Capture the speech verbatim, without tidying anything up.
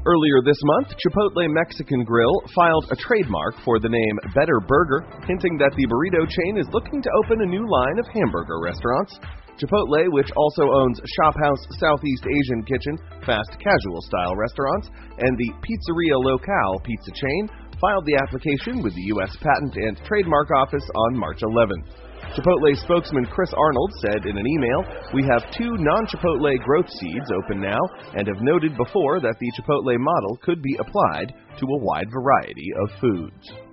Earlier this month, Chipotle Mexican Grill filed a trademark for the name Better Burger, hinting that the burrito chain is looking to open a new line of hamburger restaurants. Chipotle, which also owns Shophouse Southeast Asian Kitchen, fast casual style restaurants, and the Pizzeria Locale pizza chain, filed the application with the U S Patent and Trademark Office on March eleventh. Chipotle spokesman Chris Arnold said in an email, "We have two non-Chipotle growth seeds open now and have noted before that the Chipotle model could be applied to a wide variety of foods."